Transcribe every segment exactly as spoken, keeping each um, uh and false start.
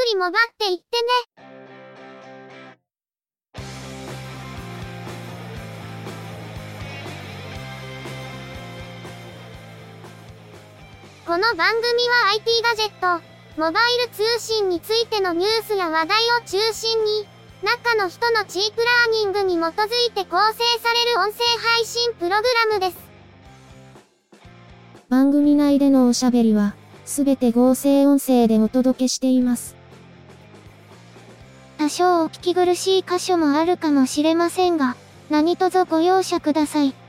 りもばっていってね。この番組は アイティー ガジェット、モバイル通信についてのニュースや話題を中心に、中の人のチープラーニングに基づいて構成される音声配信プログラムです。 番組内でのおしゃべりは、すべて合成音声でお届けしています。 多少お聞き苦しい箇所もあるかもしれませんが、何卒ご容赦ください。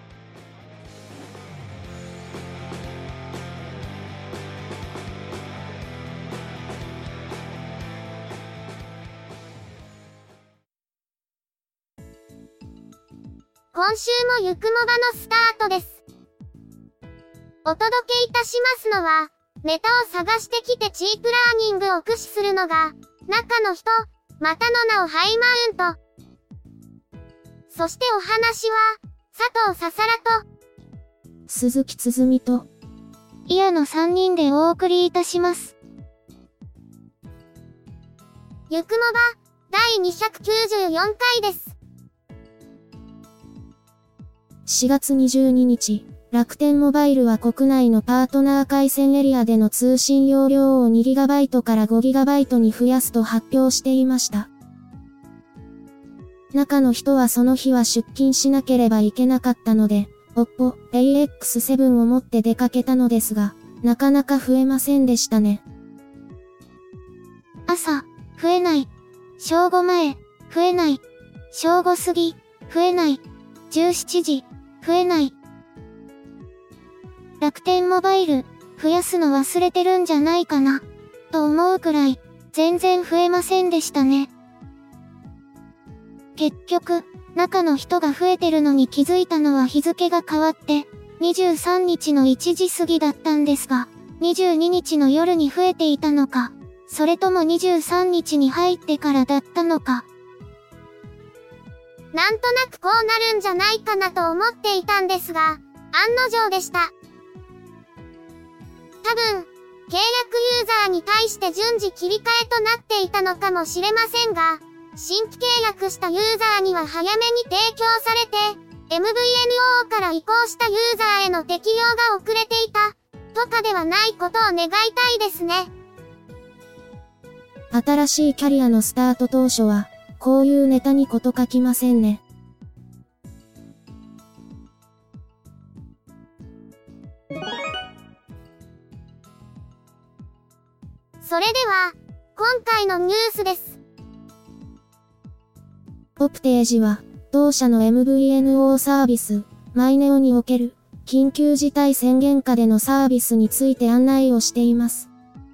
今週もゆくもばのスタートです。お届けいたしますのは、ネタを探してきてチープラーニングを駆使するのが、中の人、またの名をハイマウント。そしてお話は、佐藤ささらと、 鈴木つづみと、 イヤのさんにんでお送りいたします。 ゆくもば、だいにひゃくきゅうじゅうよんかいです。 しがつにじゅうににち、楽天モバイルは国内のパートナー回線エリアでの通信容量を にギガバイト から ごギガバイト に増やすと発表していました。中の人はその日は出勤しなければいけなかったので、オッポ エーエックスセブン を持って出かけたのですが、なかなか増えませんでしたね。 朝、増えない。正午前、増えない。正午過ぎ、増えない。じゅうしちじ、増えない。楽天モバイル、増やすの忘れてるんじゃないかな、と思うくらい、全然増えませんでしたね。結局、中の人が増えてるのに気づいたのは日付が変わって、にじゅうさんにちのいちじ過ぎだったんですが、にじゅうににちの夜に増えていたのか、それともにじゅうさんにちに入ってからだったのか。 なんとなくこうなるんじゃないかなと思っていたんですが、案の定でした。多分、契約ユーザーに対して順次切り替えとなっていたのかもしれませんが、新規契約したユーザーには早めに提供されて、エムブイエヌオー から移行したユーザーへの適用が遅れていた、とかではないことを願いたいですね。 新しいキャリアのスタート当初は、こういうネタにこと書きませんね。 それでは、今回のニュースです。 オプテージは、同社の エムブイエヌオー サービス、マイネオにおける、緊急事態宣言下でのサービスについて案内をしています。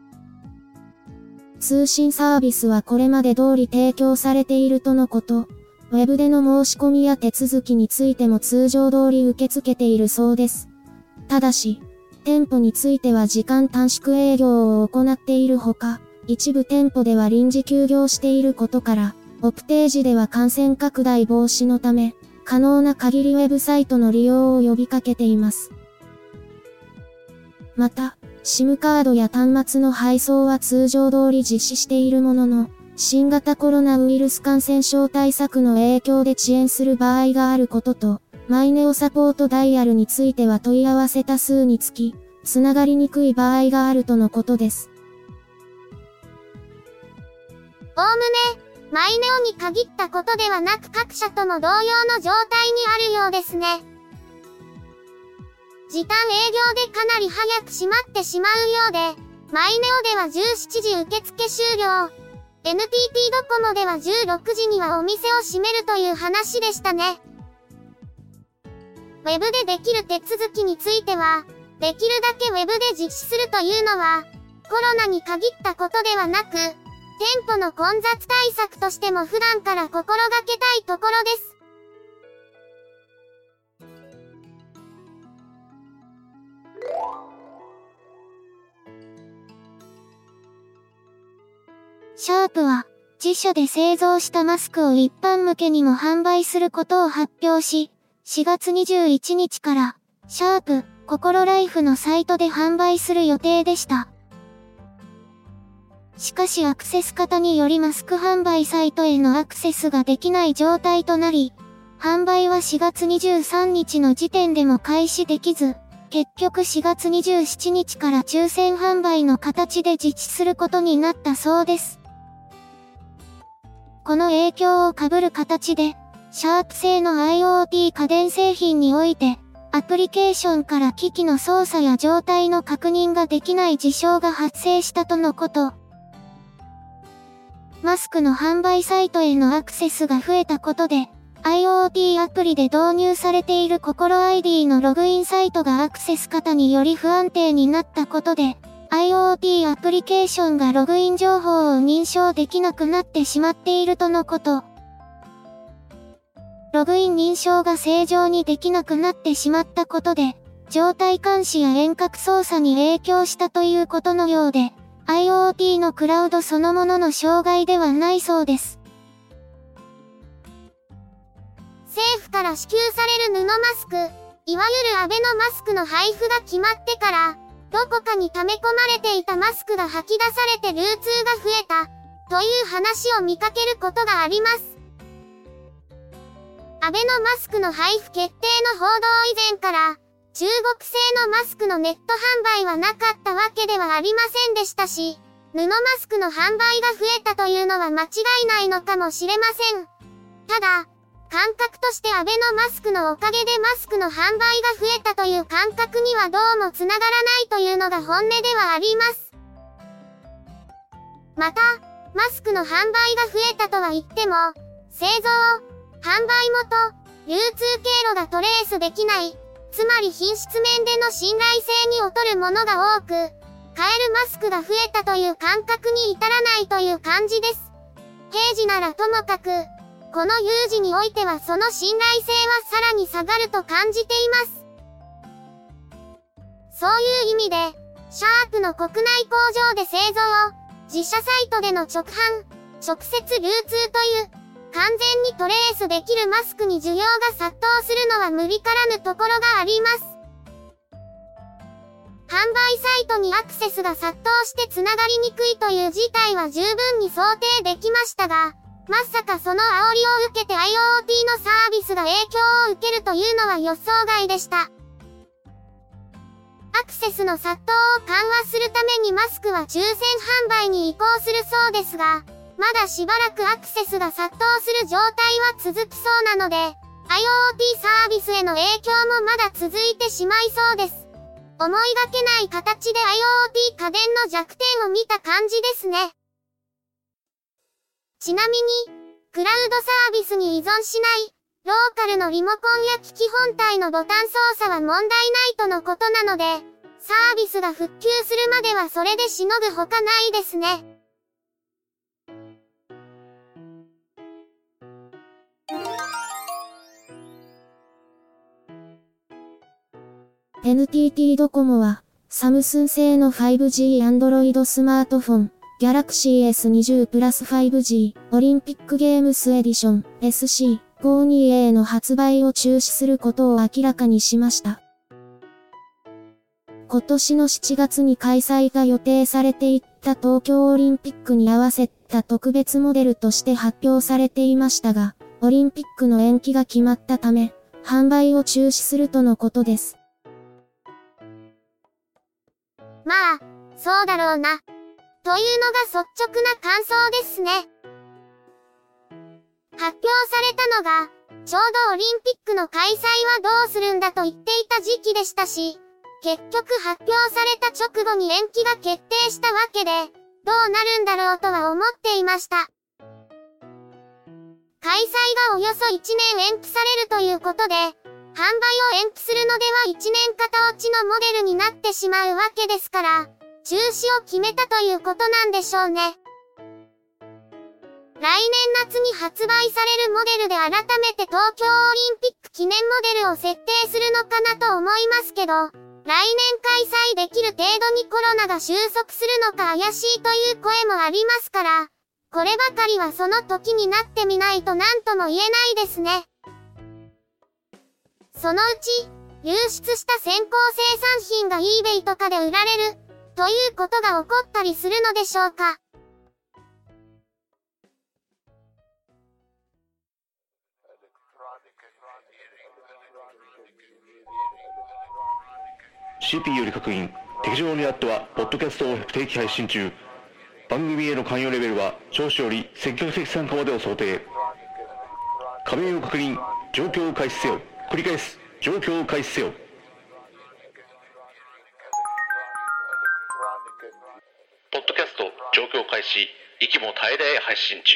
通信サービスはこれまで通り提供されているとのこと。ウェブでの申し込みや手続きについても通常通り受け付けているそうです。ただし、店舗については時間短縮営業を行っているほか、一部店舗では臨時休業していることから、オプテージでは感染拡大防止のため、可能な限りウェブサイトの利用を呼びかけています。また、SIM カードや端末の配送は通常通り実施しているものの、新型コロナウイルス感染症対策の影響で遅延する場合があることと、マイネオサポートダイヤルについては問い合わせ多数につき、つながりにくい場合があるとのことです。 おおむね、マイネオに限ったことではなく各社とも同様の状態にあるようですね。時短営業でかなり早く閉まってしまうようで、マイネオではじゅうしちじ受付終了。エヌティーティー ドコモではじゅうろくじにはお店を閉めるという話でしたね。ウェブでできる手続きについては、できるだけウェブで実施するというのは、コロナに限ったことではなく、店舗の混雑対策としても普段から心がけたいところです。 シャープは、自社で製造したマスクを一般向けにも販売することを発表し、しがつにじゅういちにちから、シャープ、ココロライフのサイトで販売する予定でした。 しかしアクセス方によりマスク販売サイトへのアクセスができない状態となり、販売はしがつにじゅうさんにちの時点でも開始できず、結局しがつにじゅうしちにちから抽選販売の形で実施することになったそうです。この影響を被る形で、シャープ製の IoT 家電製品において、アプリケーションから機器の操作や状態の確認ができない事象が発生したとのこと。マスクの販売サイトへのアクセスが増えたことで、IoT アプリで導入されている心 アイディー のログインサイトがアクセス方により不安定になったことで、IoT アプリケーションがログイン情報を認証できなくなってしまっているとのこと。ログイン認証が正常にできなくなってしまったことで、状態監視や遠隔操作に影響したということのようで、IoT のクラウドそのものの障害ではないそうです。 政府から支給される布マスク、いわゆるアベノマスクの配布が決まってから、どこかに溜め込まれていたマスクが吐き出されて流通が増えた、という話を見かけることがあります。アベノマスクの配布決定の報道以前から、中国製のマスクのネット販売はなかったわけではありませんでしたし、布マスクの販売が増えたというのは間違いないのかもしれません。ただ、感覚としてアベノマスクのおかげでマスクの販売が増えたという感覚にはどうもつながらないというのが本音ではあります。また、マスクの販売が増えたとは言っても、製造、販売元、流通経路がトレースできない、つまり品質面での信頼性に劣るものが多く、買えるマスクが増えたという感覚に至らないという感じです。平時ならともかく、この有事においてはその信頼性はさらに下がると感じています。そういう意味で、シャープの国内工場で製造、自社サイトでの直販、直接流通という、完全にトレースできるマスクに需要が殺到するのは無理からぬところがあります。販売サイトにアクセスが殺到してつながりにくいという事態は十分に想定できましたが、まさかその煽りを受けて IoT のサービスが影響を受けるというのは予想外でした。アクセスの殺到を緩和するためにマスクは抽選販売に移行するそうですが、まだしばらくアクセスが殺到する状態は続きそうなので、IoT サービスへの影響もまだ続いてしまいそうです。思いがけない形で IoT 家電の弱点を見た感じですね。ちなみに、クラウドサービスに依存しない、ローカルのリモコンや機器本体のボタン操作は問題ないとのことなので、サービスが復旧するまではそれでしのぐほかないですね。 エヌティーティー ドコモは、サムスン製の ファイブジー Android スマートフォン、Galaxy エスにじゅう プラス ファイブジー オリンピックゲームスエディション エスシーごじゅうにエー の発売を中止することを明らかにしました。今年のしちがつに開催が予定されていた東京オリンピックに合わせた特別モデルとして発表されていましたが、オリンピックの延期が決まったため、販売を中止するとのことです。 まあ、そうだろうな。というのが率直な感想ですね。発表されたのが、ちょうどオリンピックの開催はどうするんだと言っていた時期でしたし、結局発表された直後に延期が決定したわけで、どうなるんだろうとは思っていました。開催がおよそいちねん延期されるということで、販売を延期するのではいちねん型落ちのモデルになってしまうわけですから、中止を決めたということなんでしょうね。来年夏に発売されるモデルで改めて東京オリンピック記念モデルを設定するのかなと思いますけど、来年開催できる程度にコロナが収束するのか怪しいという声もありますから、こればかりはその時になってみないと何とも言えないですね。そのうち、流出した先行生産品が eBay とかで売られる、ということが起こったりするのでしょうか。 シーピー より確認。敵情にあってはポッドキャストを不定期配信中。番組への関与レベルは聴取より積極的参加までを想定。加盟を確認。状況を開始せよ。繰り返す。状況を開始せよ。ポッドキャスト状況開始。息も絶え絶え配信中。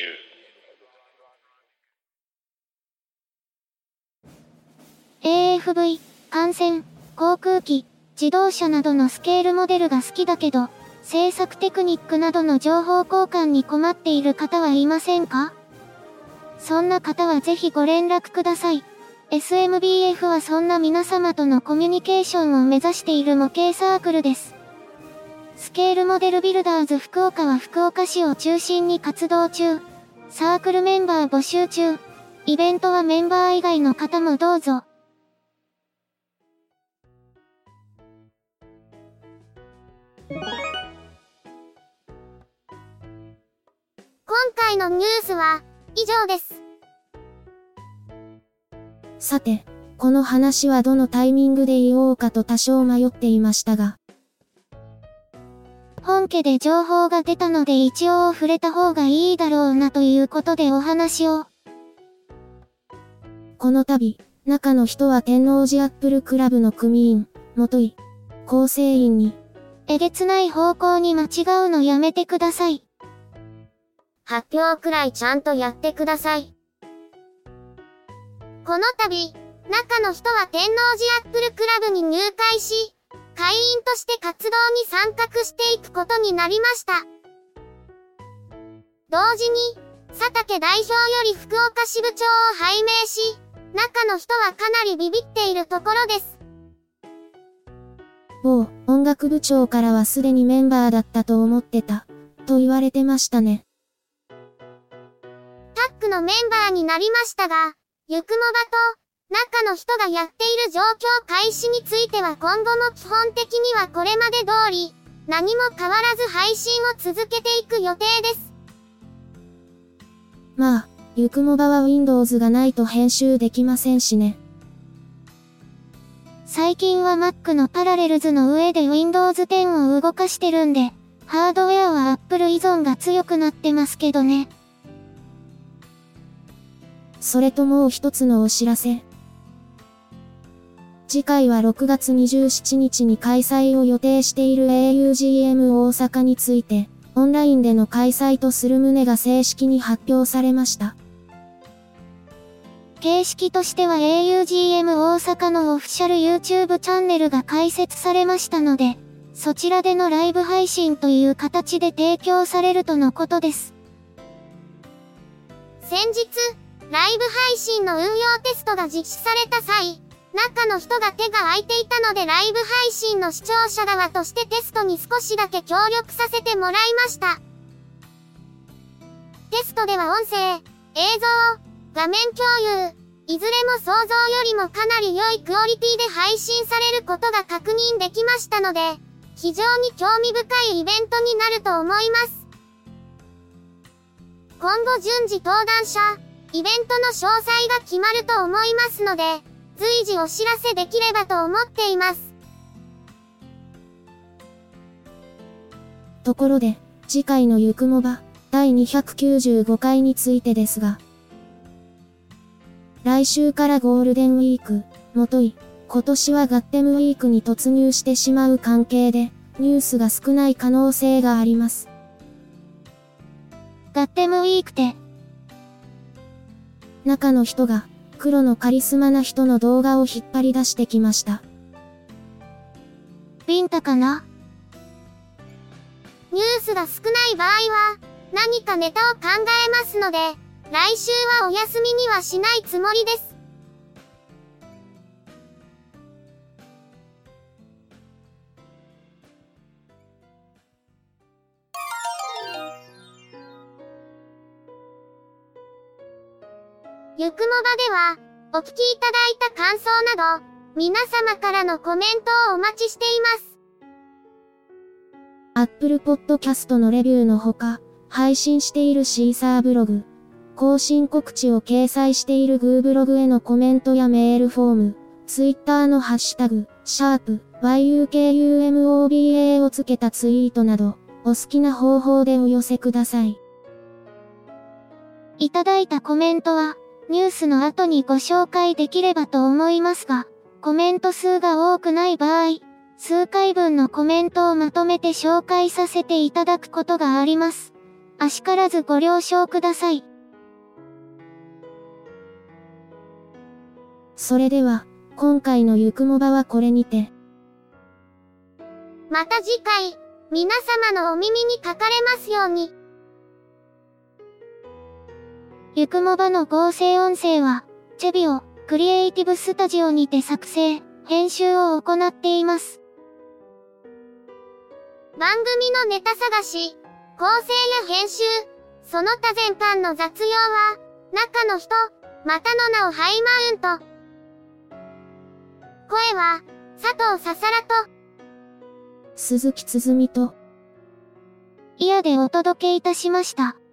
エーエフブイ、艦船、航空機、自動車などのスケールモデルが好きだけど、制作テクニックなどの情報交換に困っている方はいませんか？そんな方はぜひご連絡ください。エスエムビーエフ はそんな皆様とのコミュニケーションを目指している模型サークルです。スケールモデルビルダーズ福岡は福岡市を中心に活動中。サークルメンバー募集中。イベントはメンバー以外の方もどうぞ。 今回のニュースは以上です。 さて、この話はどのタイミングで言おうかと多少迷っていましたが、 本家で情報が出たので一応触れた方がいいだろうなということでお話を。 この度、中の人は天王寺アップルクラブの組員、元井、構成員に、 えげつない方向に間違うのやめてください。 発表くらいちゃんとやってください。この度、中の人は天王寺アップルクラブに入会し、会員として活動に参画していくことになりました。同時に、佐竹代表より福岡支部長を拝命し、中の人はかなりビビっているところです。 某音楽部長からはすでにメンバーだったと思ってた、と言われてましたね。 タッグのメンバーになりましたが、ゆくもばと、中の人がやっている状況開始については今後も基本的にはこれまで通り、何も変わらず配信を続けていく予定です。 まあ、ゆくもばは Windows がないと編集できませんしね。 最近は Mac のパラレルズの上で ウィンドウズテン を動かしてるんで、ハードウェアは Apple 依存が強くなってますけどね。 それともう一つのお知らせ。次回はろくがつにじゅうしちにちに開催を予定している エーユージーエム 大阪について、オンラインでの開催とする旨が正式に発表されました。 形式としては エーユージーエム 大阪のオフィシャル YouTube チャンネルが開設されましたので、そちらでのライブ配信という形で提供されるとのことです。 先日、ライブ配信の運用テストが実施された際、中の人が手が空いていたのでライブ配信の視聴者側としてテストに少しだけ協力させてもらいました。テストでは音声、映像、画面共有、いずれも想像よりもかなり良いクオリティで配信されることが確認できましたので、非常に興味深いイベントになると思います。今後順次登壇者、イベントの詳細が決まると思いますので、随時お知らせできればと思っています。 ところで、次回のゆくもば、だいにひゃくきゅうじゅうごかいについてですが、来週からゴールデンウィーク、もとい、今年はガッテムウィークに突入してしまう関係で、ニュースが少ない可能性があります。 ガッテムウィークって、 中の人が、黒のカリスマな人の動画を引っ張り出してきました。 ビンタかな？ ニュースが少ない場合は、何かネタを考えますので、来週はお休みにはしないつもりです。ゆくもばでは、お聞きいただいた感想など、皆様からのコメントをお待ちしています。 Apple Podcast のレビューのほか、配信しているシーサーブログ、更新告知を掲載しているグーブログへのコメントやメールフォーム、Twitter のハッシュタグ、シャープワイユーケーユーエムオービーエー をつけたツイートなど、お好きな方法でお寄せください。 いただいたコメントは、ニュースの後にご紹介できればと思いますが、コメント数が多くない場合、数回分のコメントをまとめて紹介させていただくことがあります。あしからずご了承ください。 それでは、今回のゆくもばはこれにて。 また次回、皆様のお耳にかかれますように。 ゆくもばの合成音声は、チェビオ、クリエイティブスタジオにて作成、編集を行っています。 番組のネタ探し、構成や編集、その他全般の雑用は、中の人、またの名をハイマウント。声は、佐藤ささらと、 鈴木つづみと、 イヤでお届けいたしました。